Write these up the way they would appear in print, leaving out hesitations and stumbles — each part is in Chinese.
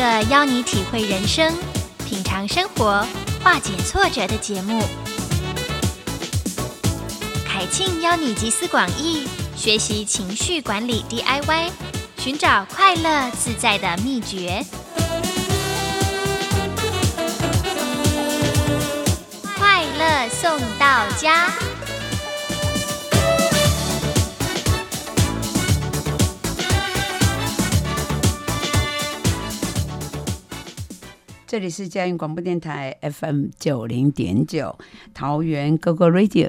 个邀你体会人生、品尝生活、化解挫折的节目。凯庆邀你集思广益，学习情绪管理 DIY， 寻找快乐自在的秘诀。快乐送到家。 这里是嘉义广播电台 FM90.9 桃园 GoGo Radio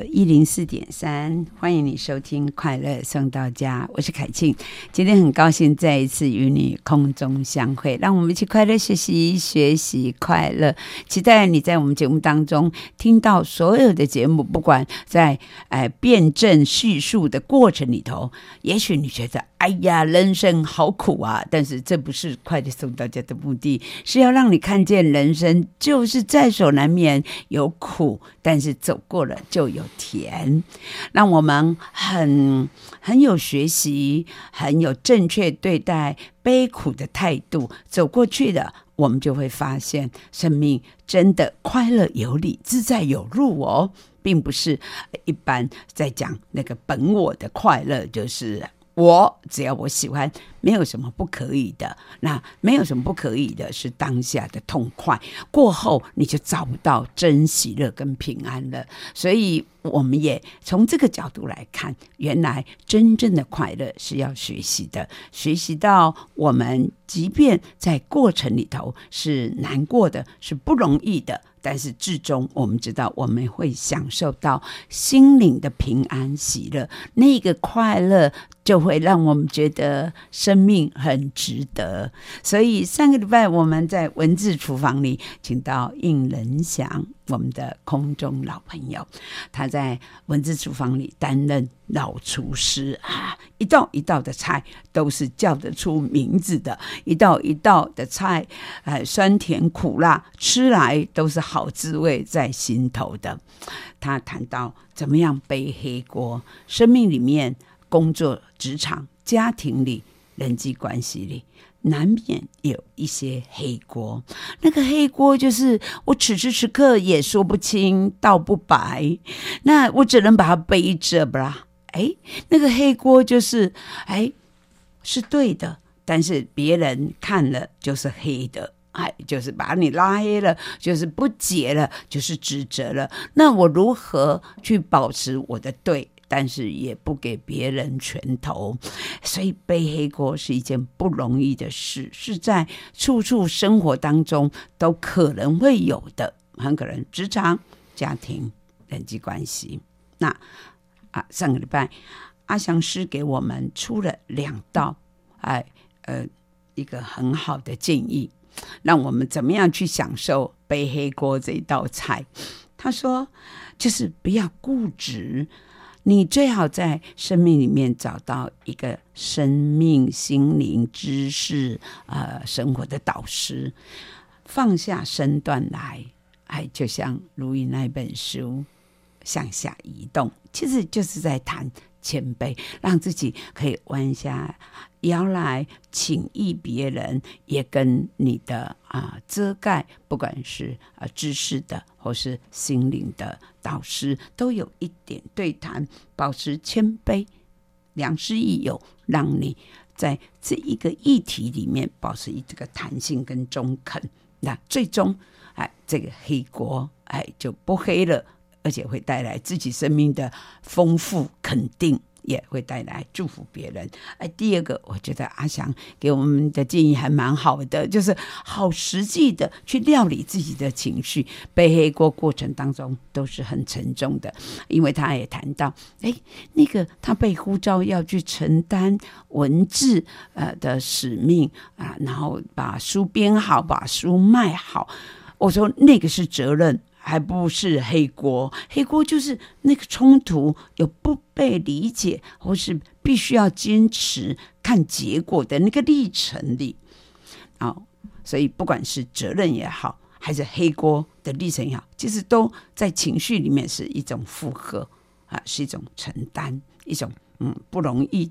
104.3，欢迎你收听快乐送到家，我是凯庆。今天很高兴再一次与你空中相会，让我们一起快乐学习，学习快乐。期待你在我们节目当中听到所有的节目，不管在辩证叙述的过程里头，也许你觉得哎呀人生好苦啊，但是这不是快乐送到家的目的，是要让你看见人生就是在所难免，有苦，但是走过了就有甜，让我们很有学习，很有正确对待悲苦的态度，走过去的我们就会发现生命真的快乐有理，自在有路哦，并不是一般在讲那个本我的快乐，就是我只要我喜欢，没有什么不可以的。那没有什么不可以的，是当下的痛快，过后你就找不到真喜乐跟平安了。所以我们也从这个角度来看，原来真正的快乐是要学习的，学习到我们即便在过程里头是难过的，是不容易的，但是至终我们知道我们会享受到心灵的平安喜乐，那个快乐就会让我们觉得生命很值得。所以上个礼拜我们在文字厨房里请到应仁祥，我们的空中老朋友，他在文字厨房里担任老厨师啊，一道一道的菜都是叫得出名字的，一道一道的菜，酸甜苦辣，吃来都是好滋味在心头的。他谈到怎么样背黑锅，生命里面、工作、职场、家庭里、人际关系里，难免有一些黑锅。那个黑锅就是我此时此刻也说不清道不白，那我只能把它背着吧。那个黑锅就是是对的，但是别人看了就是黑的，就是把你拉黑了，就是不解了，就是指责了。那我如何去保持我的对，但是也不给别人拳头？所以背黑锅是一件不容易的事，是在处处生活当中都可能会有的，很可能职场、家庭、人际关系。那上个礼拜阿翔师给我们出了2道一个很好的建议，让我们怎么样去享受背黑锅这一道菜。他说就是不要固执，你最好在生命里面找到一个生命、心灵、知识、生活的导师，放下身段来，就像如意那本书向下移动，其实就是在谈谦卑，让自己可以弯下腰来请益别人，也跟你的遮盖，不管是知识的或是心灵的导师，都有一点对谈，保持谦卑，良师益友，让你在这一个议题里面保持这个弹性跟中肯。那最终这个黑锅就不黑了，而且会带来自己生命的丰富肯定，也会带来祝福别人。第二个，我觉得阿翔给我们的建议还蛮好的，就是好实际的去料理自己的情绪。背黑锅过程当中都是很沉重的，因为他也谈到那个他被呼召要去承担文字的使命然后把书编好，把书卖好。我说那个是责任，还不是黑锅。黑锅就是那个冲突有不被理解，或是必须要坚持看结果的那个历程里。所以不管是责任也好，还是黑锅的历程也好，其实都在情绪里面是一种负荷是一种承担，一种不容易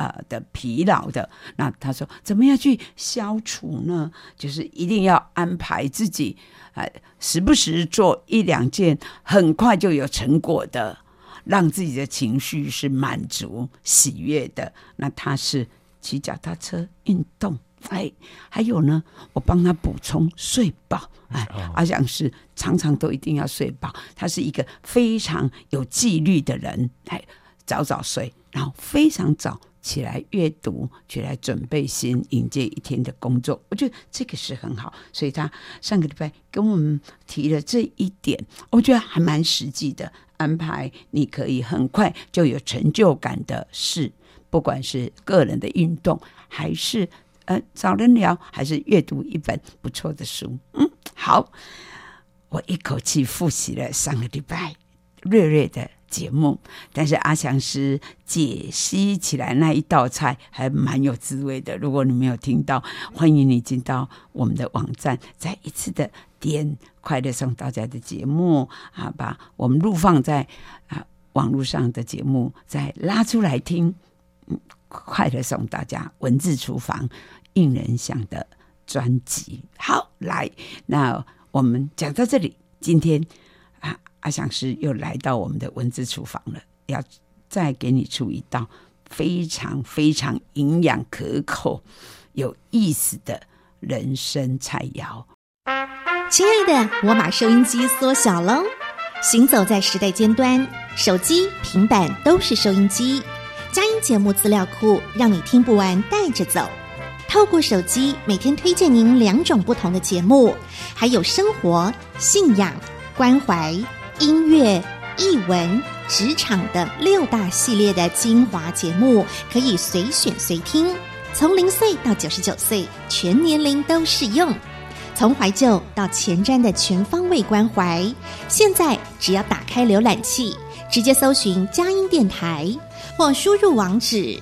的疲劳的。那他说怎么样去消除呢？就是一定要安排自己时不时做1-2件很快就有成果的，让自己的情绪是满足喜悦的。那他是骑脚踏车运动，还有呢，我帮他补充睡饱。阿翔是常常都一定要睡饱，他是一个非常有纪律的人，早早睡，然后非常早起来阅读，起来准备心，迎接一天的工作。我觉得这个是很好，所以他上个礼拜跟我们提了这一点，我觉得还蛮实际的，安排你可以很快就有成就感的事，不管是个人的运动，还是找人聊，还是阅读一本不错的书。好，我一口气复习了上个礼拜瑞瑞的节目，但是阿翔师解析起来那一道菜还蛮有滋味的。如果你没有听到，欢迎你进到我们的网站，再一次的点快乐送大家的节目把我们录放在网络上的节目再拉出来听。快乐送大家文字厨房令人想的专辑。好，来，那我们讲到这里，今天阿翔师又来到我们的文字厨房了，要再给你出一道非常非常营养可口有意思的人参菜肴。 亲爱的，我把收音机缩小咯，行走在时代尖端，手机平板都是收音机，佳音节目资料库让你听不完带着走，透过手机每天推荐您2种不同的节目，还有生活、信仰、关怀、音乐、艺文、职场的6大系列的精华节目，可以随选随听，从0岁到99岁，全年龄都适用。从怀旧到前瞻的全方位关怀，现在只要打开浏览器，直接搜寻佳音电台，或输入网址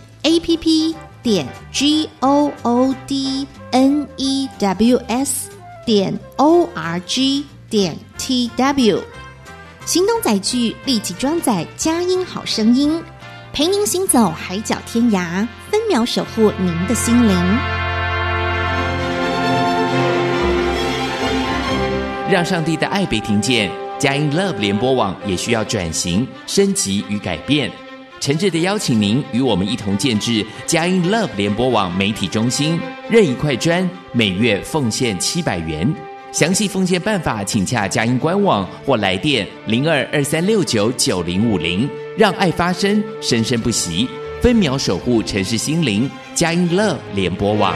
app.goodnews.org.tw， 行动载具立即装载佳音好声音，陪您行走海角天涯，分秒守护您的心灵。 让上帝的爱被听见，佳音 Love 联播网也需要转型、升级与改变。诚挚的邀请您与我们一同建制佳音 Love 联播网媒体中心，任意快专，每月奉献700元。详细奉献办法，请洽佳音官网或来电0223699050，让爱发声，生生不息，分秒守护城市心灵。佳音 Love 联播网。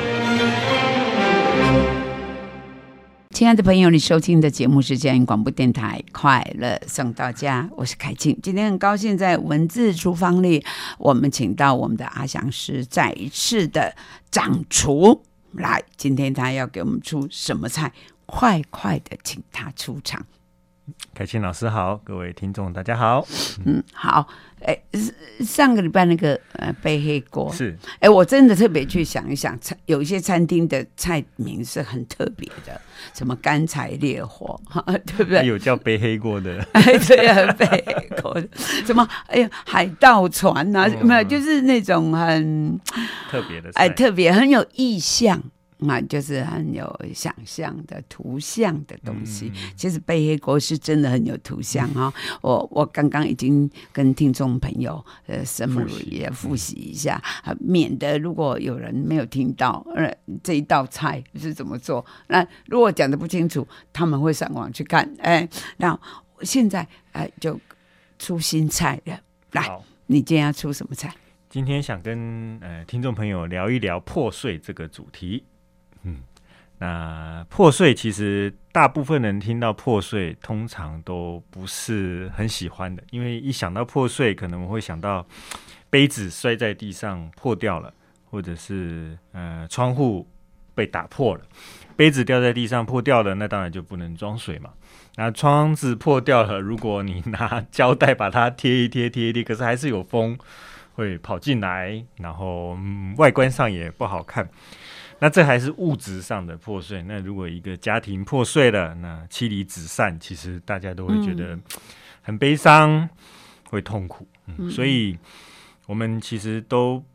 亲爱的朋友，你收听的节目是佳音广播电台快乐送到家，我是凯庆。今天很高兴在文字厨房里，我们请到我们的阿翔师再一次的掌厨来，今天他要给我们出什么菜？快快的请他出场。 凯庆老师好，各位听众大家好。 好，上个礼拜那个背黑锅是， 我真的特别去想一想，有一些餐厅的菜名是很特别的，什么干柴烈火，对不对？ 有叫背黑锅的， 对啊，背黑锅的，什么海盗船啊，没有，就是那种很特别的菜， 特别很有意象。就是很有想象的图像的东西。其实背黑锅是真的很有图像我刚刚已经跟听众朋友summary 也复习一下，免得如果有人没有听到这一道菜是怎么做，那如果讲得不清楚，他们会上网去看。那现在就出新菜了，来，你今天要出什么菜？ 今天想跟听众朋友聊一聊破碎这个主题。那破碎其实大部分人听到破碎通常都不是很喜欢的，因为一想到破碎可能我会想到杯子摔在地上破掉了，或者是窗户被打破了，杯子掉在地上破掉了，那当然就不能装水嘛。那窗子破掉了，如果你拿胶带把它贴一贴，可是还是有风会跑进来，然后外观上也不好看。那这还是物质上的破碎，那如果一个家庭破碎了，那妻离子散，其实大家都会觉得很悲伤，会痛苦。所以我们其实都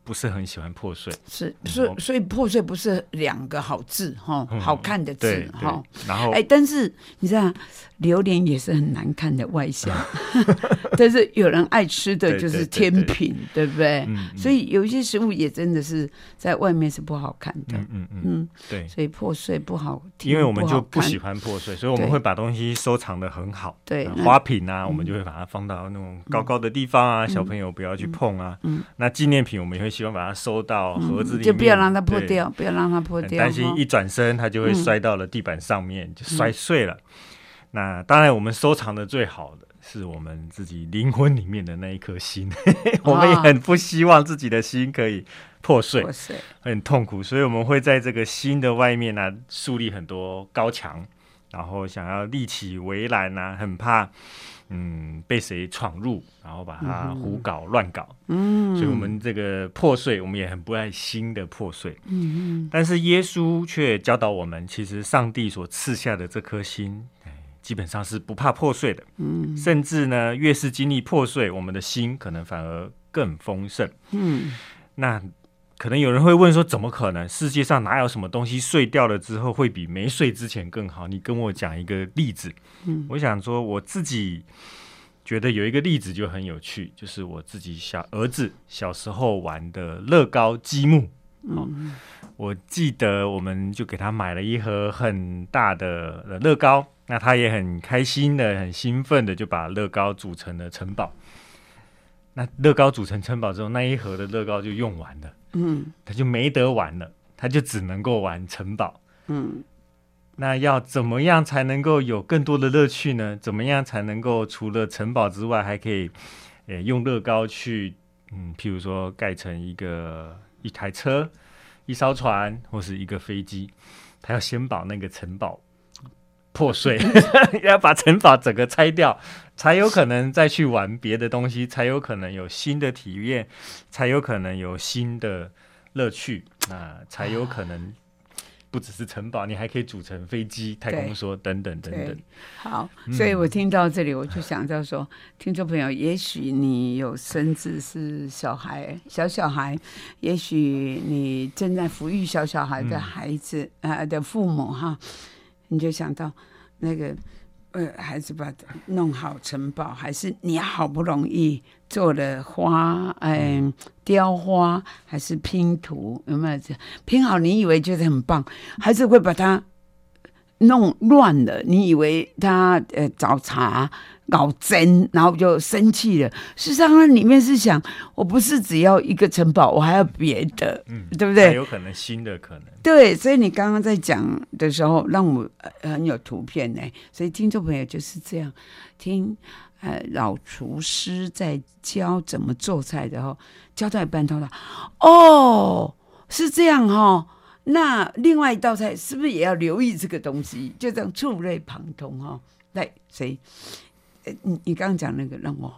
不是很喜欢破碎， 是，所以破碎不是2个好字哈，好看的字哈。 然后但是你知道，榴莲也是很难看的外向，但是有人爱吃的就是天品，对不对？所以有一些食物也真的是在外面是不好看的，对，所以破碎不好听， 因为我们就不喜欢破碎，所以我们会把东西收藏得很好。 对， 花瓶啊，我们就会把它放到那种高高的地方啊，小朋友不要去碰啊。那纪念品我们也会希望把它收到盒子里面， 就不要让它破掉，不要让它破掉。 担心一转身它就会摔到了地板上面，就摔碎了。那当然，我们收藏的最好的是我们自己灵魂里面的那一颗心，我们也很不希望自己的心可以破碎，很痛苦，所以我们会在这个心的外面呢，树立很多高墙，然后想要立起围栏啊，很怕被谁闯入，然后把它胡搞乱搞。所以我们这个破碎，我们也很不爱心的破碎。但是耶稣却教导我们，其实上帝所赐下的这颗心，基本上是不怕破碎的。甚至呢，越是经历破碎，我们的心可能反而更丰盛。那可能有人会问说，怎么可能？世界上哪有什么东西碎掉了之后会比没碎之前更好？你跟我讲一个例子。我想说，我自己觉得有一个例子就很有趣，就是我自己儿子小时候玩的乐高积木。我记得我们就给他买了一盒很大的乐高，那他也很开心的、很兴奋的就把乐高组成了城堡。那乐高组成城堡之后，那一盒的乐高就用完了，他就没得玩了，他就只能够玩城堡。那要怎么样才能够有更多的乐趣呢？怎么样才能够除了城堡之外，还可以用乐高去譬如说盖成一台车、一艘船或是一个飞机？他要先把那个城堡破碎要把城堡整个拆掉，才有可能再去玩别的东西，才有可能有新的体验，才有可能有新的乐趣，才有可能不只是城堡，你还可以组成飞机、太空梭等等等等。 好，所以我听到这里，我就想到说，听众朋友，也许你有孙子是小孩，也许你正在抚育小孩的孩子的父母哈，你就想到那个孩子把弄好城堡，还是你好不容易做了花，雕花还是拼图，有没有拼好？你以为觉得很棒，还是会把它弄乱了？你以为他找茬搞针，然后就生气了。事实上，那里面是想，我不是只要一个城堡，我还要别的，对不对？ 还有可能新的可能。 对，所以你刚刚在讲的时候，让我很有图片呢。所以听众朋友就是这样听。老厨师在教怎么做菜的时候，教到一半，他说：“是这样哈。那另外一道菜是不是也要留意这个东西？就这样触类旁通哈。对，所以你刚刚讲那个让我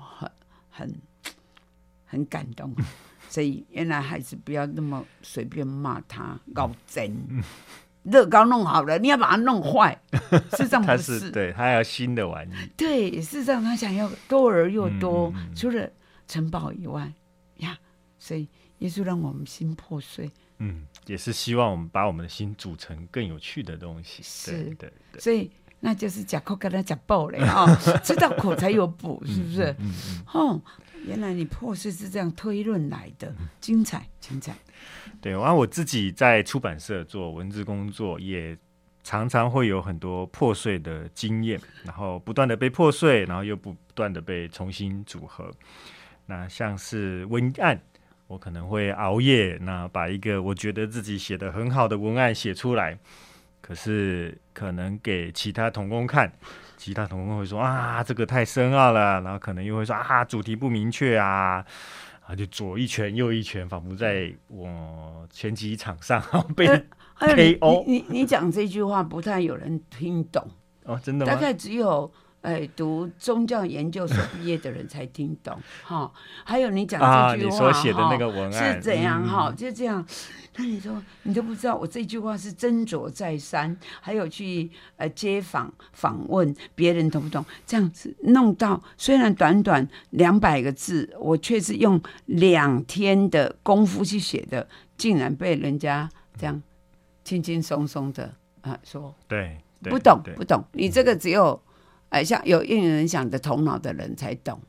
很感动。所以原来孩子不要那么随便骂他搞真。乐高弄好了，你要把它弄坏，事实上不是。 对，他要新的玩意。 对，事实上他想要多而又多，除了城堡以外呀，所以耶稣让我们心破碎， 也是希望我们把我们的心组成更有趣的东西。 是，对，所以那就是假口跟他假爆嘞啊，吃到口才有补，是不是？原来你破碎是这样推论来的，精彩。 对，然后我自己在出版社做文字工作，也常常会有很多破碎的经验，然后不断的被破碎，然后又不断的被重新组合。那像是文案，我可能会熬夜，那把一个我觉得自己写得很好的文案写出来，可是可能给其他同工看，其他同工会说这个太深奥了，然后可能又会说主题不明确啊，就左一拳右一拳，仿佛在我拳击场上被 KO。 你讲这句话不太有人听懂真的吗？ 大概只有读宗教研究所毕业的人才听懂哈。还有你讲这句话， 你所写的那个文案是怎样哈？就这样。那你说你都不知道，我这句话是斟酌再三，还有去街访访问别人懂不懂？这样子弄到，虽然短短200个字，我却是用2天的功夫去写的，竟然被人家这样轻轻松松的说， 对， 不懂不懂，你这个只有像有印人想的头脑的人才懂。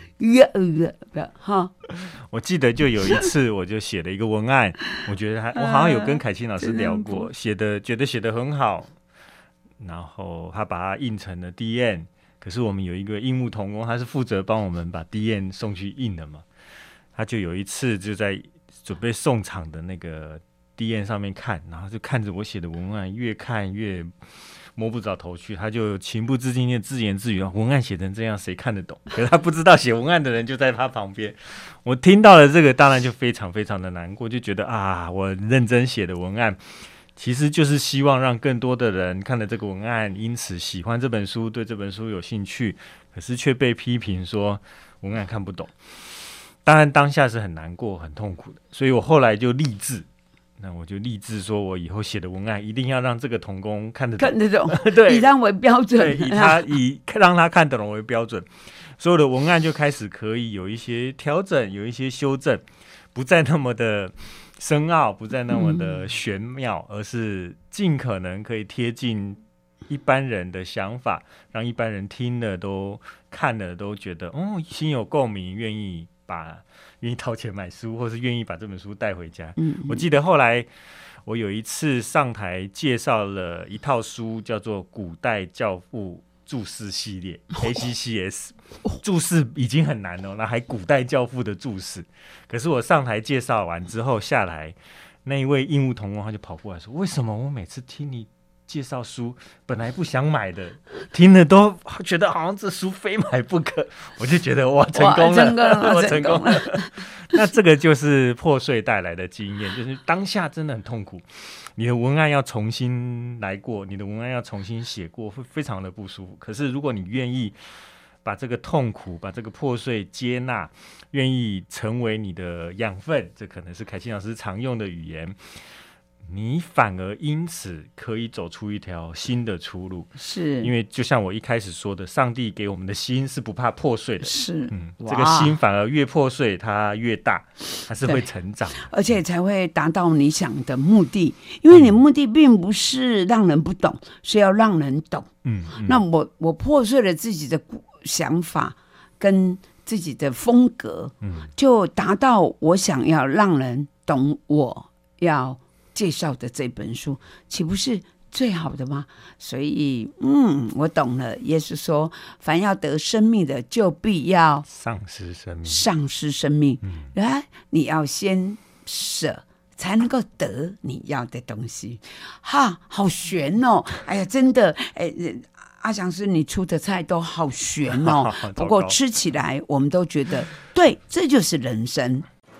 我记得就有一次，我就写了一个文案，我觉得我好像有跟凯青老师聊过，觉得写得很好，然后他把它印成了 DM， 可是我们有一个印务同工，他是负责帮我们把 DM 送去印的嘛，他就有一次就在准备送场的那个 DM 上面看，然后就看着我写的文案，越看越摸不着头绪，他就情不自禁的自言自语，文案写成这样谁看得懂？可是他不知道写文案的人就在他旁边。我听到了这个当然就非常非常的难过，就觉得我认真写的文案其实就是希望让更多的人看了这个文案，因此喜欢这本书，对这本书有兴趣，可是却被批评说文案看不懂。当然当下是很难过很痛苦的，所以我后来就立志，那我就立志说，我以后写的文案一定要让这个同工看得懂， 对，以他为标准， 对，以让他看得懂为标准，所有的文案就开始可以有一些调整，有一些修正，不再那么的深奥，不再那么的玄妙，而是尽可能可以贴近一般人的想法，让一般人听了都看了都觉得心有共鸣，愿意掏钱买书，或是愿意把这本书带回家。我记得后来我有一次上台介绍了一套书，叫做《古代教父注释系列》ACCS， 注释已经很难了，那还古代教父的注释。可是我上台介绍完之后下来，那一位印务同工他就跑过来说：“为什么我每次听你介绍书本来不想买的，听了都觉得好像这书非买不可？”我就觉得哇，成功了，我成功了。那这个就是破碎带来的经验，就是当下真的很痛苦，你的文案要重新来过，你的文案要重新写过，会非常的不舒服。可是如果你愿意把这个痛苦，把这个破碎接纳，愿意成为你的养分，这可能是凯青老师常用的语言，你反而因此可以走出一条新的出路。 是因为就像我一开始说的，上帝给我们的心是不怕破碎的， 是这个心反而越破碎它越大，它是会成长， 而且才会达到你想的目的。因为你目的并不是让人不懂，是要让人懂。那我破碎了自己的想法跟自己的风格，就达到我想要让人懂我要介绍的这本书，岂不是最好的吗？所以我懂了。耶稣说，凡要得生命的，就必要丧失生命。你要先舍，才能够得你要的东西。好悬哦！哎呀，真的，阿翔师你出的菜都好悬哦。不过吃起来我们都觉得对，这就是人生。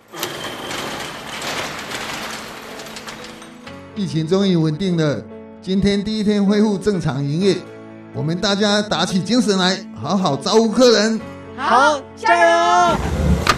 疫情终于稳定了，今天第一天恢复正常营业，我们大家打起精神来，好好招呼客人。 好，加油！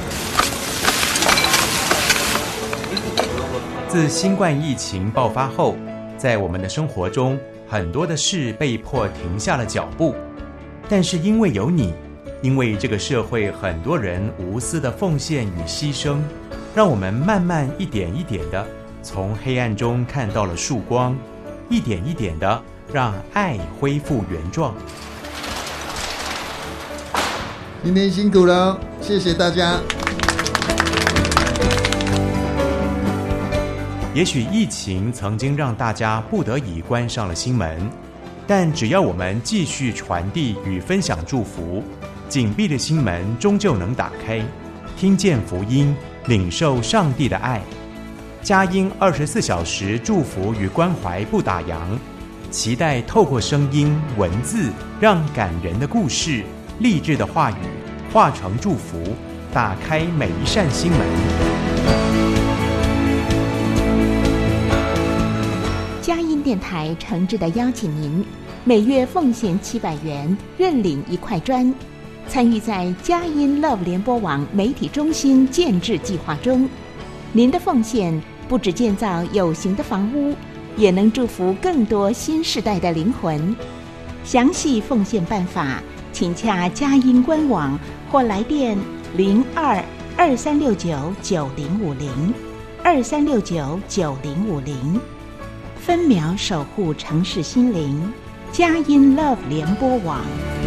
自新冠疫情爆发后，在我们的生活中，很多的事被迫停下了脚步，但是因为有你，因为这个社会很多人无私的奉献与牺牲，让我们慢慢一点一点的从黑暗中看到了曙光，一点一点的让爱恢复原状。 今天辛苦了，谢谢大家。 也许疫情曾经让大家不得已关上了心门，但只要我们继续传递与分享祝福，紧闭的心门终究能打开，听见福音，领受上帝的爱。佳音24小时祝福与关怀不打烊，期待透过声音文字，让感人的故事、励志的话语化成祝福，打开每一扇心门。 佳音电台诚挚地邀请您每月奉献700元，认领1块砖，参与在佳音 Love 联播网媒体中心建制计划中。您的奉献不只建造有形的房屋，也能祝福更多新世代的灵魂。详细奉献办法，请洽佳音官网或来电02-2369-9050，2369-9050，分秒守护城市心灵。佳音 Love 联播网。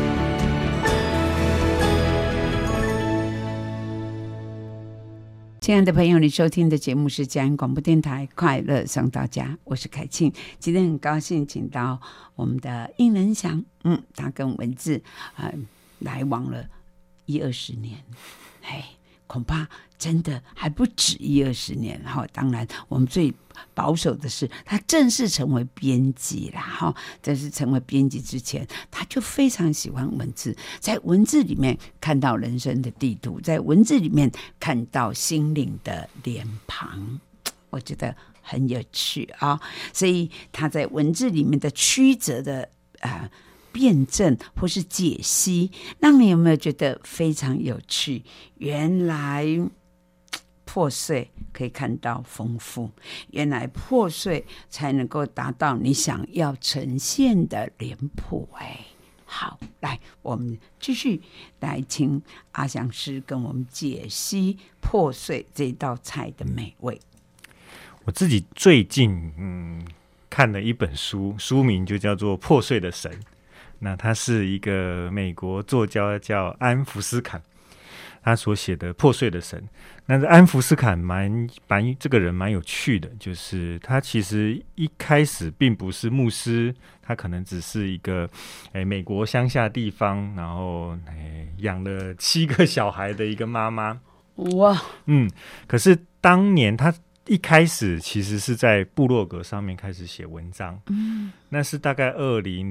亲爱的朋友，你收听的节目是佳音广播电台快乐送到家，我是凯庆。今天很高兴请到我们的应仁祥，他跟文字来往了10-20年，恐怕真的还不止10-20年。当然我们最保守的是他正式成为编辑啦，正式成为编辑之前他就非常喜欢文字，在文字里面看到人生的地图，在文字里面看到心灵的脸庞，我觉得很有趣啊。所以他在文字里面的曲折的辩证或是解析，让你有没有觉得非常有趣？原来破碎可以看到丰富，原来破碎才能够达到你想要呈现的脸谱。好，来，我们继续来请阿翔师跟我们解析破碎这道菜的美味。 我自己最近看了一本书，书名就叫做《破碎的神》。那他是一个美国作家叫安福斯坎，他所写的《破碎的神》。那安福斯坎这个人蛮有趣的，就是他其实一开始并不是牧师，他可能只是一个美国乡下地方，然后养了7个小孩的一个妈妈。 哇， 可是当年他一开始其实是在部落格上面开始写文章，那是大概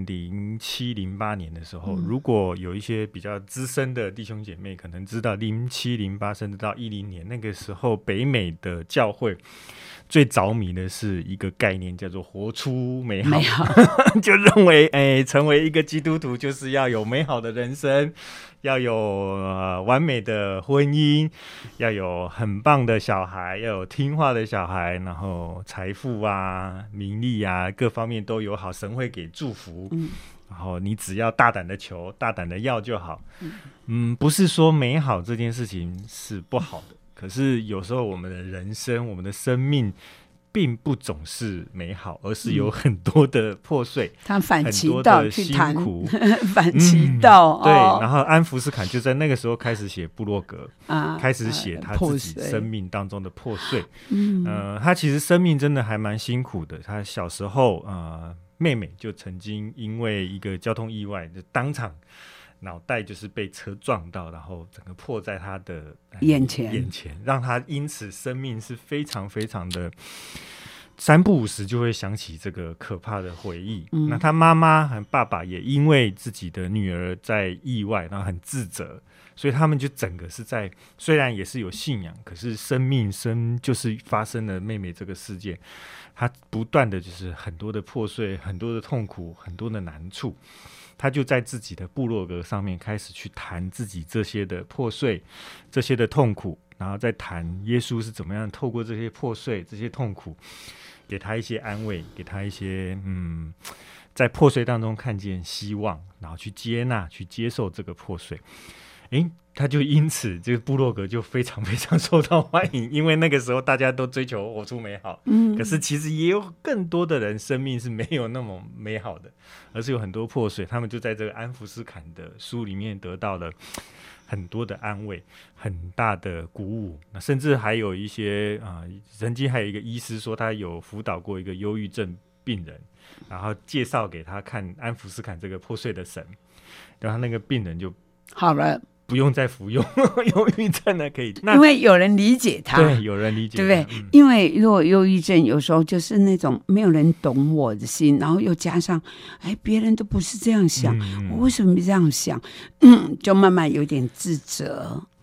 2007-08年的时候。如果有一些比较资深的弟兄姐妹可能知道07-08甚至到10年，那个时候北美的教会最着迷的是一个概念叫做活出美好就认为成为一个基督徒就是要有美好的人生，要有完美的婚姻，要有很棒的小孩，要有听话的小孩，然后财富啊名利啊各方面都有好，神会给祝福，然后你只要大胆的求大胆的要就好。不是说美好这件事情是不好的，可是有时候我们的人生我们的生命并不总是美好，而是有很多的破碎， 他反其道去谈很多的辛苦反其道， 对。然后安福斯坎就在那个时候开始写部落格，开始写他自己生命当中的破碎。他其实生命真的还蛮辛苦的。他小时候妹妹就曾经因为一个交通意外，就当场脑袋就是被车撞到，然后整个破在他的眼前，让他因此生命是非常非常的3不5时就会想起这个可怕的回忆。那他妈妈和爸爸也因为自己的女儿在意外，然后很自责，所以他们就整个是在虽然也是有信仰，可是就是发生了妹妹这个事件，他不断的就是很多的破碎，很多的痛苦，很多的难处。他就在自己的部落格上面开始去谈自己这些的破碎，这些的痛苦，然后再谈耶稣是怎么样透过这些破碎这些痛苦给他一些安慰，给他一些在破碎当中看见希望，然后去接纳去接受这个破碎。他就因此这个部落格就非常非常受到欢迎，因为那个时候大家都追求活出美好，可是其实也有更多的人生命是没有那么美好的，而是有很多破碎。他们就在这个安福斯坎的书里面得到了很多的安慰，很大的鼓舞。那甚至还有一些曾经还有一个医师说他有辅导过一个忧郁症病人，然后介绍给他看安福斯坎这个破碎的神，然后那个病人就好了， 不用再服用忧郁症了，可以， 因为有人理解他， 对，有人理解他， 对不对？因为如果忧郁症有时候就是那种没有人懂我的心，然后又加上别人都不是这样想，我为什么这样想？就慢慢有点自责，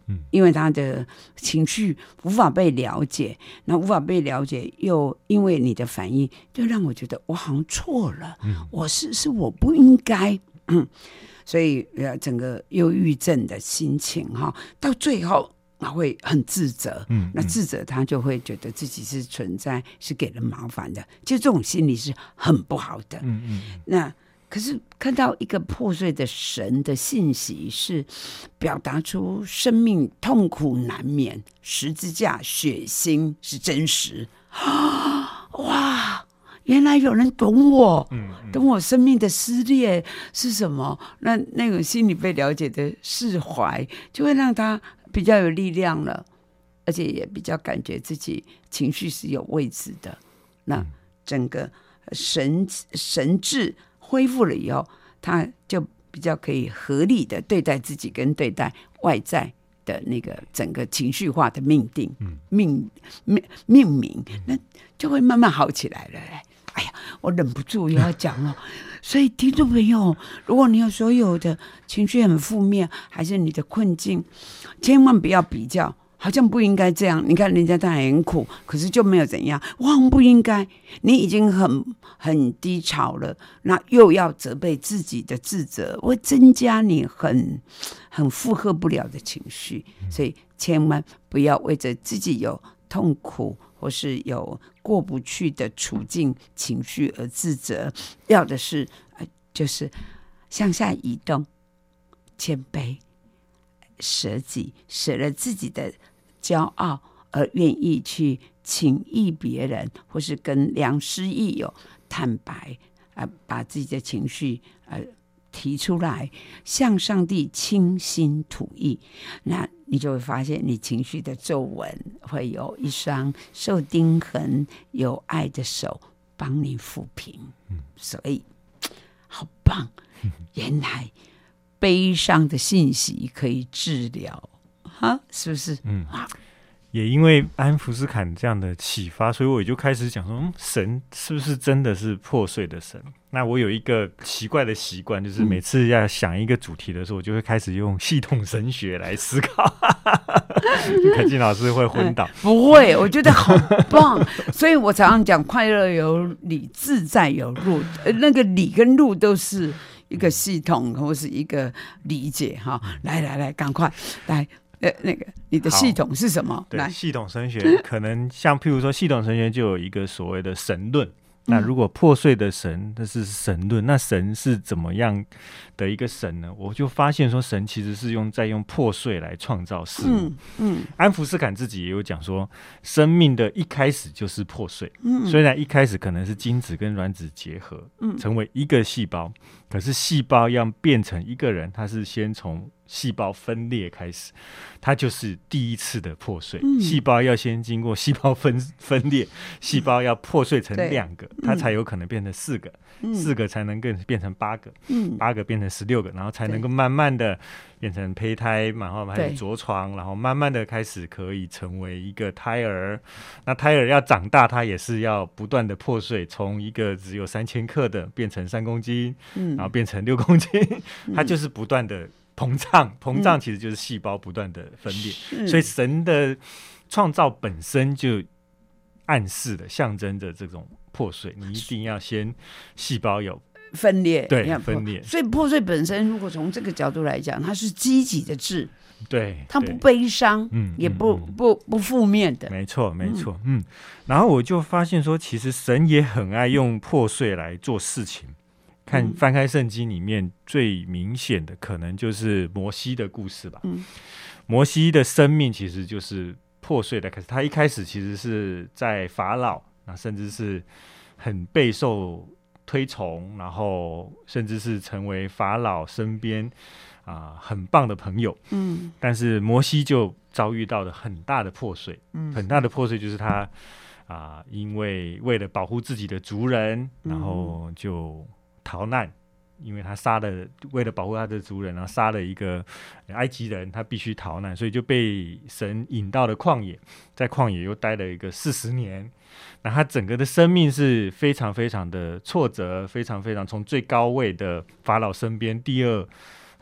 因为他的情绪无法被了解，那无法被了解，又因为你的反应，就让我觉得我好像错了，我是我不应该，所以整个忧郁症的心情到最后他会很自责，那自责他就会觉得自己是存在，是给人麻烦的，就这种心理是很不好的。那可是看到一个破碎的神的信息，是表达出生命痛苦难免，十字架血腥是真实。哇！原来有人懂我，懂我生命的撕裂是什么？那种心里被了解的释怀，就会让他比较有力量了，而且也比较感觉自己情绪是有位置的。那整个神智恢复了以后，他就比较可以合理的对待自己跟对待外在的那个整个情绪化的命定、命名，那就会慢慢好起来了。哎呀，我忍不住又要讲了。所以听众朋友，如果你有所有的情绪很负面，还是你的困境，千万不要比较，好像不应该这样。你看人家他很苦，可是就没有怎样，哇，不应该。你已经很低潮了，那又要责备自己的自责，会增加你很负荷不了的情绪。所以千万不要为着自己有痛苦或是有过不去的处境情绪而自责，要的是就是向下移动，谦卑，舍己，舍了自己的骄傲，而愿意去请益别人，或是跟良师益友坦白，把自己的情绪提出来，向上帝倾心吐意，那你就会发现你情绪的皱纹会有一双受钉痕有爱的手帮你抚平。所以好棒，原来悲伤的信息可以治疗，是不是？ 也因为安福斯坎这样的启发，所以我也就开始讲说，神是不是真的是破碎的神？那我有一个奇怪的习惯，就是每次要想一个主题的时候，我就会开始用系统神学来思考。凯静老师会昏倒？ 不会，我觉得好棒。所以我常常讲，快乐有理，自在有路。那个理跟路都是一个系统或是一个理解哈。来，赶快来。那个你的系统是什么？ 对，系统神学可能像譬如说系统神学就有一个所谓的神论，那如果破碎的神那是神论，那神是怎么样的一个神呢？我就发现说神其实是在用破碎来创造事物。安福斯坎自己也有讲说，生命的一开始就是破碎，虽然一开始可能是精子跟卵子结合，成为一个细胞，可是细胞要变成一个人，它是先从细胞分裂开始，它就是第一次的破碎。细胞要先经过细胞分裂，细胞要破碎成2个，它才有可能变成4个，4个才能变成8个，8个变成16个，然后才能够慢慢的变成胚胎，然后还有着床，然后慢慢的开始可以成为一个胎儿。那胎儿要长大，它也是要不断的破碎，从一个只有3000克的变成3公斤，然后变成6公斤，它就是不断的膨胀其实就是细胞不断的分裂，所以神的创造本身就暗示的象征着这种破碎，你一定要先细胞有分裂， 对，分裂。 所以破碎本身，如果从这个角度来讲，它是积极的治， 对， 它不悲伤，也不负面的， 没错。然后我就发现说，其实神也很爱用破碎来做事情。翻开圣经里面最明显的可能就是摩西的故事吧。摩西的生命其实就是破碎的，可是他一开始其实是在法老，甚至是很备受推崇，然后甚至是成为法老身边很棒的朋友。但是摩西就遭遇到了很大的破碎，很大的破碎就是他因为了保护自己的族人，然后就逃难，因为他为了保护他的族人，然后杀了一个埃及人，他必须逃难，所以就被神引到了旷野，在旷野又待了一个40年。那他整个的生命是非常非常的挫折，非常非常从最高位的法老身边，第二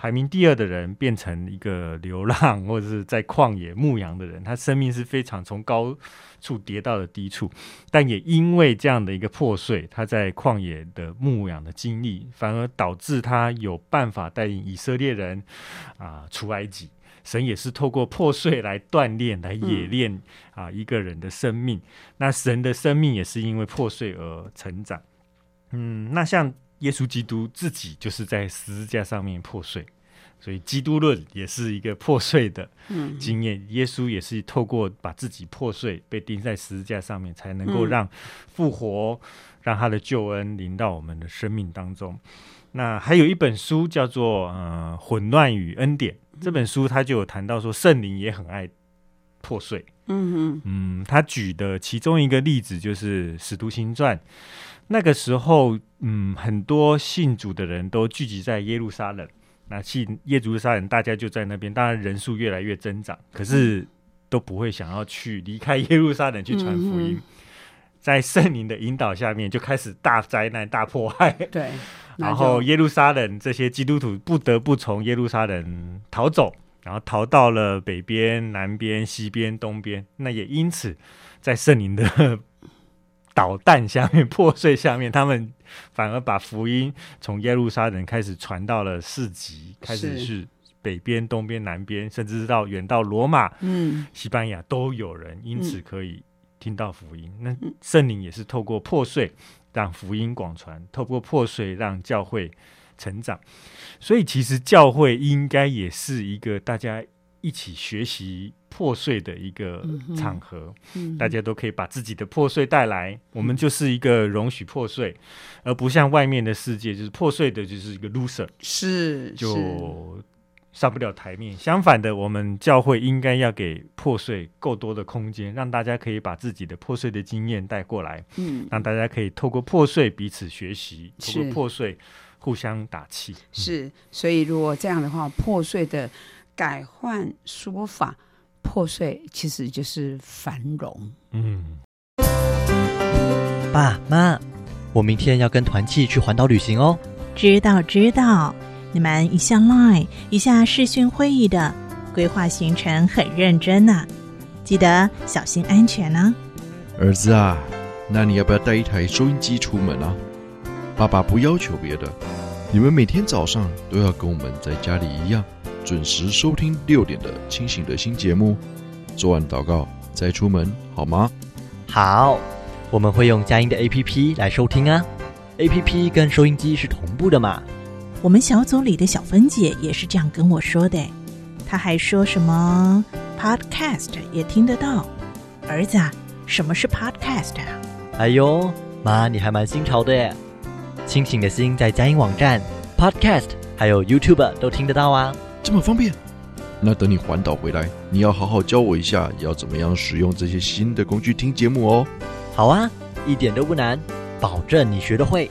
排名第2的人变成一个流浪或者是在旷野牧羊的人，他生命是非常从高处跌到了低处，但也因为这样的一个破碎，他在旷野的牧羊的经历，反而导致他有办法带领以色列人出埃及。神也是透过破碎来锻炼、来冶炼一个人的生命。那神的生命也是因为破碎而成长。那像耶稣基督自己就是在十字架上面破碎，所以基督论也是一个破碎的经验。耶稣也是透过把自己破碎，被钉在十字架上面，才能够让复活，让他的救恩临到我们的生命当中。那还有一本书叫做混乱与恩典，这本书他就有谈到说圣灵也很爱破碎。他举的其中一个例子就是使徒行传，那个时候很多信主的人都聚集在耶路撒冷，那信耶路撒冷大家就在那边，当然人数越来越增长，可是都不会想要去离开耶路撒冷去传福音。在圣灵的引导下面，就开始大灾难、大迫害。对，然后耶路撒冷这些基督徒不得不从耶路撒冷逃走，然后逃到了北边、南边、西边、东边。那也因此，在圣灵的导弹下面、破碎下面，他们反而把福音从耶路撒冷开始传到了市集，开始是北边、东边、南边，甚至到远到罗马、西班牙都有人因此可以听到福音。那圣灵也是透过破碎让福音广传，透过破碎让教会成长。所以其实教会应该也是一个大家一起学习破碎的一个场合，大家都可以把自己的破碎带来，我们就是一个容许破碎，而不像外面的世界就是破碎的就是一个 loser， 就上不了台面。相反的，我们教会应该要给破碎够多的空间，让大家可以把自己的破碎的经验带过来，让大家可以透过破碎彼此学习，透过破碎互相打气。 是，所以如果这样的话，破碎的改换说法，破碎其实就是繁荣。 爸妈，我明天要跟团契去环岛旅行哦。 知道，你们一下 LINE 一下视讯会议的，规划行程很认真啊，记得小心安全啊。 儿子啊，那你要不要带一台收音机出门啊？爸爸不要求别的，你们每天早上都要跟我们在家里一样，准时收听6点的清醒的新节目，做完祷告再出门，好吗？ 好，我们会用佳音的 APP 来收听啊， APP 跟收音机是同步的嘛。 我们小组里的小芬姐也是这样跟我说的，她还说什么 Podcast 也听得到。儿子啊，什么是 Podcast 啊？ 哎呦，妈，你还蛮新潮的耶。清醒的心在佳音网站 Podcast 还有 YouTube 都听得到啊。 这么方便？那等你环岛回来，你要好好教我一下要怎么样使用这些新的工具听节目哦。 好啊，一点都不难，保证你学得会。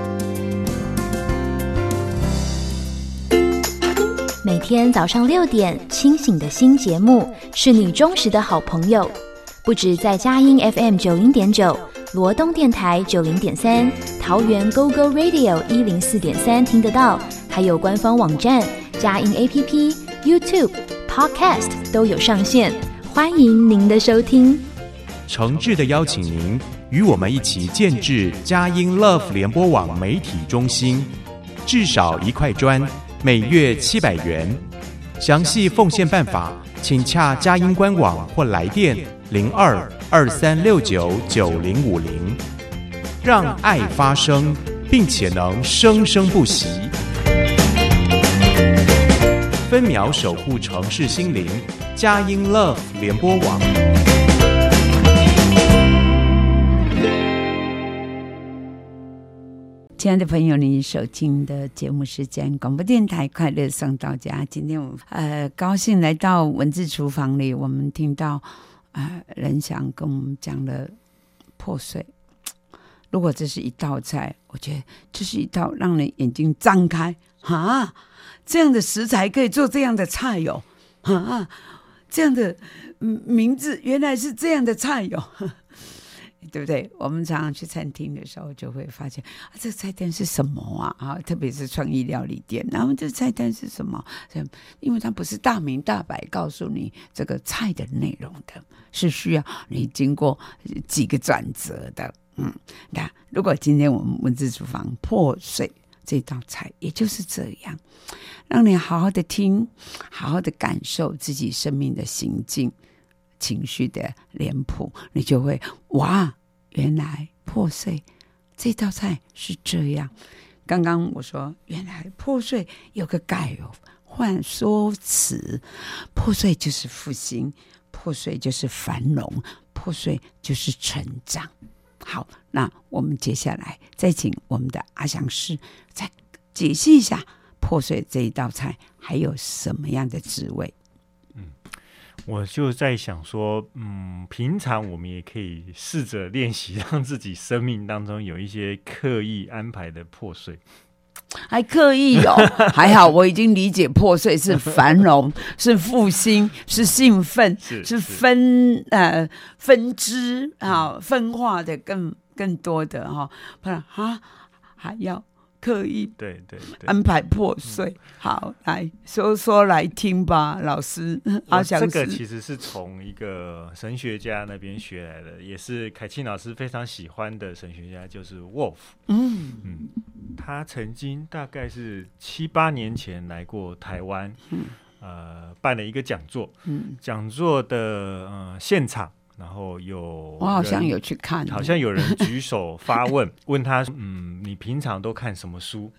每天早上6点，清醒的新节目是你忠实的好朋友。不只在佳音 FM 90.9、罗东电台90.3、桃园 GoGo Radio 104.3听得到，还有官方网站、佳音 APP、YouTube、Podcast 都有上线，欢迎您的收听。 诚挚的邀请您与我们一起建制佳音 Love 联播网媒体中心，至少1块砖，每月700元。详细奉献办法，请洽佳音官网或来电02-2369-9050，让爱发声，并且能生生不息。分秒守护城市心灵，佳音 Love 联播网。 亲爱的朋友，你收听的节目是佳音广播电台快乐送到家。今天我高兴来到文字厨房里，我们听到仁祥跟我们讲了破碎。如果这是一道菜，我觉得这是一道让人眼睛张开这样的食材可以做这样的菜哟这样的名字原来是这样的菜哟对不对？我们常常去餐厅的时候，就会发现这个菜单是什么啊？特别是创意料理店，然后这菜单是什么？因为它不是大明大白告诉你这个菜的内容的，是需要你经过几个转折的。那如果今天我们文字厨房破碎这道菜，也就是这样，让你好好的听，好好的感受自己生命的行径。情绪的脸谱，你就会哇，原来破碎这道菜是这样。刚刚我说，原来破碎有个改换说辞，破碎就是复兴，破碎就是繁荣，破碎就是成长。好，那我们接下来再请我们的阿翔师再解析一下破碎这一道菜还有什么样的滋味。 我就在想说，平常我们也可以试着练习，让自己生命当中有一些刻意安排的破碎。 还刻意哦，还好我已经理解破碎是繁荣，是复兴，是兴奋，是分支啊，分化的更多的哈，不然还要刻意对安排破碎。好，来说来听吧，老师阿翔师。 这个其实是从一个神学家那边学来的，也是凯庆老师非常喜欢的神学家，就是 Wolf。他曾经大概是7、8年前来过台湾，办了一个讲座。讲座的现场。然后我好像有去看， 好像有人举手发问，问他，你平常都看什么书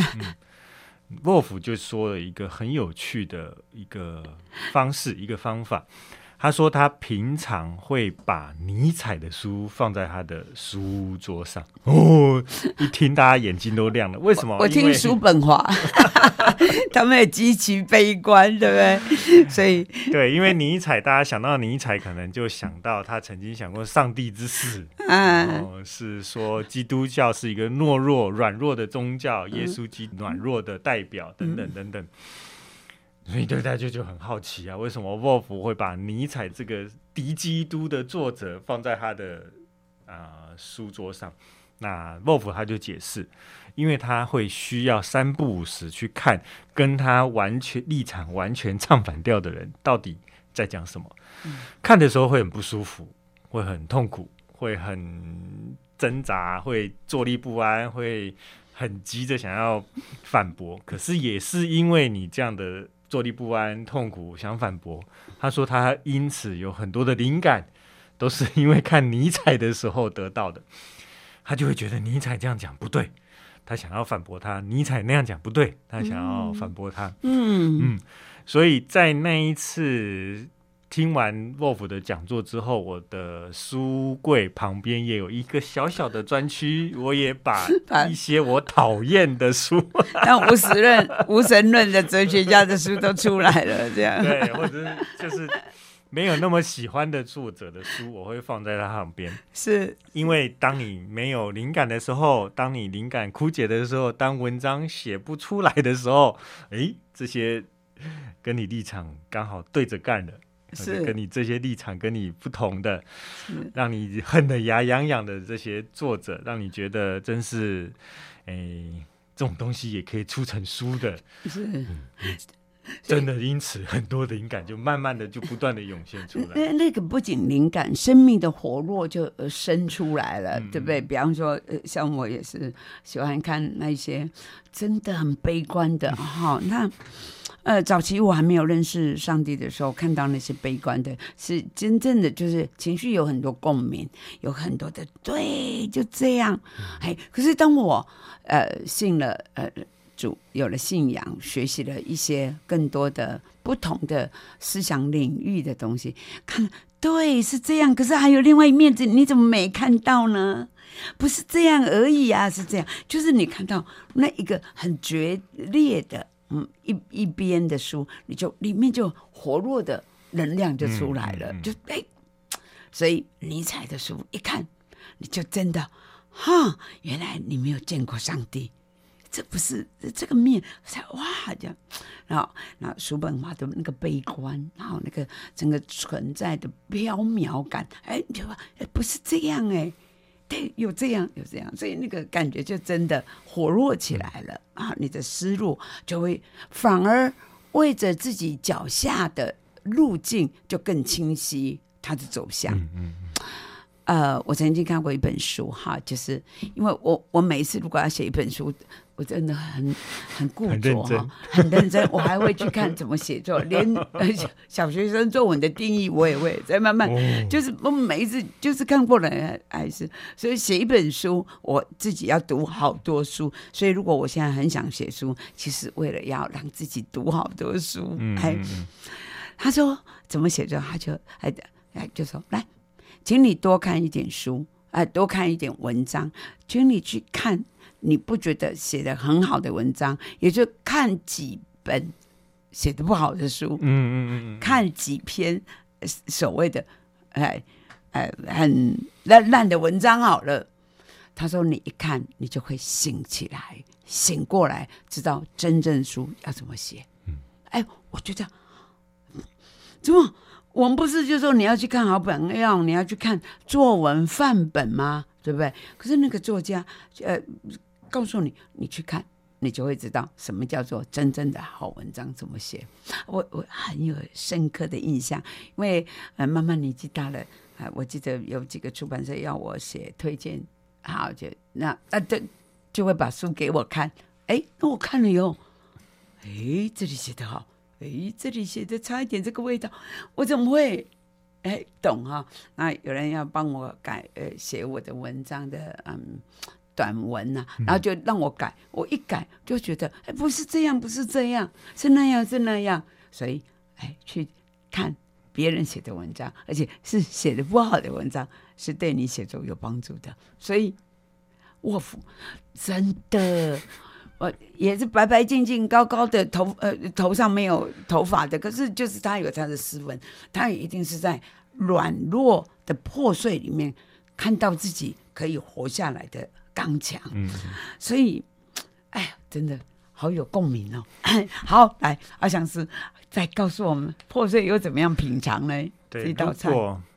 ？Wolf 就说了一个很有趣的一个方式，一个方法。他说他平常会把尼采的书放在他的书桌上。一听大家眼睛都亮了。为什么？ 我听叔本华他们也极其悲观，对不对？所以对，因为尼采，大家想到尼采可能就想到他曾经想过上帝之死，是说基督教是一个懦弱软弱的宗教，耶稣基督软弱的代表等等等等。所以对大家就很好奇啊，为什么 Wolf 会把尼采这个敌基督的作者放在他的书桌上？那 Wolf 他就解释，因为他会需要3不5时去看跟他立场完全唱反调的人到底在讲什么。看的时候会很不舒服，会很痛苦，会很挣扎，会坐立不安，会很急着想要反驳。可是也是因为你这样的坐立不安、痛苦，想反驳。他说他因此有很多的灵感，都是因为看尼采的时候得到的。他就会觉得尼采这样讲不对，他想要反驳他；尼采那样讲不对，他想要反驳他。所以在那一次听完 Wolf 的讲座之后，我的书柜旁边也有一个小小的专区，我也把一些我讨厌的书， 像无神论的哲学家的书都出来了，这样对，或者就是没有那么喜欢的作者的书，我会放在他旁边。 是因为当你没有灵感的时候，当你灵感枯竭的时候，当文章写不出来的时候，这些跟你立场刚好对着干的，是跟你这些立场跟你不同的，让你恨得牙痒痒的这些作者，让你觉得真是这种东西也可以出成书的，是真的，因此很多灵感就慢慢的就不断的涌现出来。 那个不仅灵感，生命的活络就生出来了，对不对？比方说，像我也是喜欢看那些真的很悲观的那早期我还没有认识上帝的时候，看到那些悲观的，是真正的就是情绪有很多共鸣，有很多的对，就这样。可是当我信了主，有了信仰，学习了一些更多的不同的思想领域的东西，看对是这样，可是还有另外一面，你怎么没看到呢？不是这样而已啊，是这样，就是你看到那一个很决裂的一边的书，你就里面就活络的能量就出来了，就所以尼采的书一看，你就真的原来你没有见过上帝。 这不是这个面，才哇这样，然后叔本华的那个悲观，然后那个整个存在的缥缈感，你就说不是这样对，有这样，所以那个感觉就真的活络起来了啊！你的思路就会反而为着自己脚下的路径就更清晰，它的走向。我曾经看过一本书哈，就是因为我每一次如果要写一本书，我真的很固着哈，很认真，我还会去看怎么写作，连小学生作文的定义我也会再慢慢，就是我每一次就是看过了还是，所以写一本书，我自己要读好多书，所以如果我现在很想写书，其实为了要让自己读好多书，他说怎么写作，他就说来。请你多看一点书，多看一点文章，请你去看你不觉得写得很好的文章，也就看几本写得不好的书，看几篇所谓的很烂的文章好了。他说你一看你就会醒起来，醒过来，知道真正书要怎么写。我觉得怎么？我们不是就说你要去看好本要，你要去看作文范本吗？对不对？可是那个作家告诉你，你去看，你就会知道什么叫做真正的好文章怎么写。我很有深刻的印象，因为慢慢年纪大了，我记得有几个出版社要我写推荐，好就会把书给我看，那我看了以后，这里写得好。这里写的差一点这个味道，我怎么会懂哈？那有人要帮我改写我的文章的短文啊，然后就让我改，我一改就觉得不是这样，不是这样，是那样，是那样，所以去看别人写的文章，而且是写的不好的文章，是对你写作有帮助的。所以卧虎真的。我也是白白净净高高的头上没有头发的，可是就是他有他的斯文，他也一定是在软弱的破碎里面看到自己可以活下来的刚强。所以真的好有共鸣哦。好，来阿翔师再告诉我们破碎又怎么样品尝呢？这道菜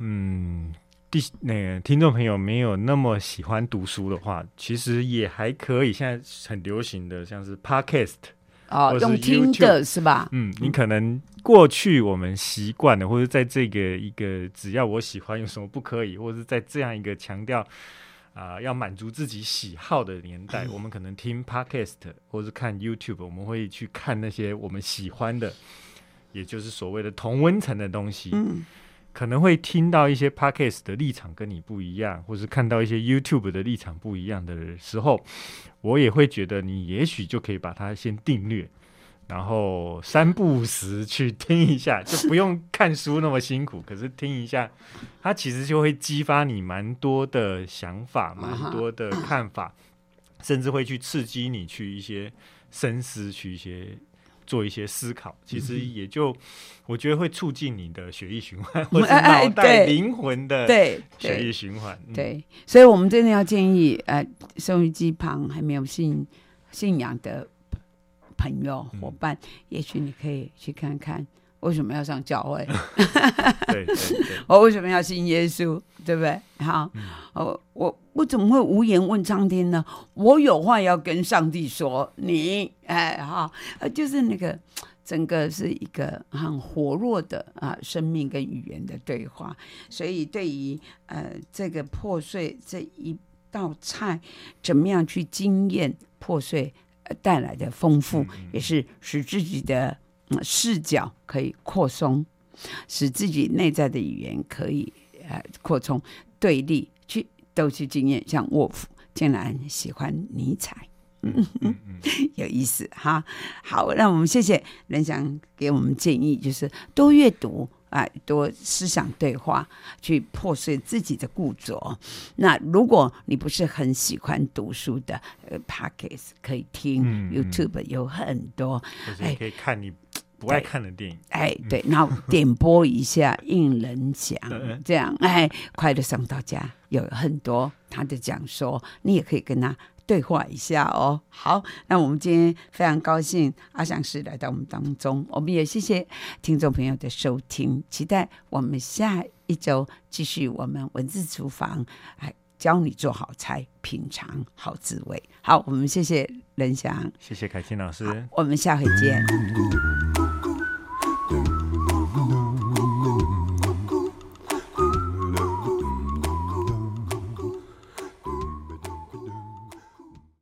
听众朋友没有那么喜欢读书的话，其实也还可以。现在很流行的像是 podcast 用听的是吧？ 你可能过去我们习惯了，或者在这个一个只要我喜欢有什么不可以，或者是在这样一个强调要满足自己喜好的年代，我们可能听 podcast 或是看 YouTube， 我们会去看那些我们喜欢的，也就是所谓的同温层的东西。可能会听到一些 podcast 的立场跟你不一样，或是看到一些 YouTube 的立场不一样的时候，我也会觉得你也许就可以把它先订阅，然后3不5时去听一下，就不用看书那么辛苦，可是听一下它其实就会激发你蛮多的想法，蛮多的看法，甚至会去刺激你去一些深思，去做一些思考，其实也就我觉得会促进你的血液循环，或是脑袋灵魂的血液循环。 对，所以我们真的要建议收音机旁还没有信仰的朋友伙伴，也许你可以去看看为什么要上教会。 对， 我为什么要信耶稣，对不对？好，我怎么会无言问苍天呢？我有话要跟上帝说，你就是那个整个是一个很活络的生命跟语言的对话。所以对于这个破碎这一道菜，怎么样去经验破碎带来的丰富，也是使自己的视角可以扩松，使自己内在的语言可以扩充，对立都去经验。像沃夫竟然喜欢尼采，有意思哈。好，那我们谢谢仁祥给我们建议，就是多阅读多思想对话，去破碎自己的固着。那如果你不是很喜欢读书的Podcast 可以听YouTube 有很多， 可以看你不爱看的电影， 对，然后点播一下应人讲，这样快乐上到家有很多他的讲说，你也可以跟他对话一下哦。好，那我们今天非常高兴阿翔师来到我们当中，我们也谢谢听众朋友的收听，期待我们下一周继续我们文字厨房，教你做好菜，品尝好滋味。好，我们谢谢仁翔， 谢谢凯青老师， 我们下回见。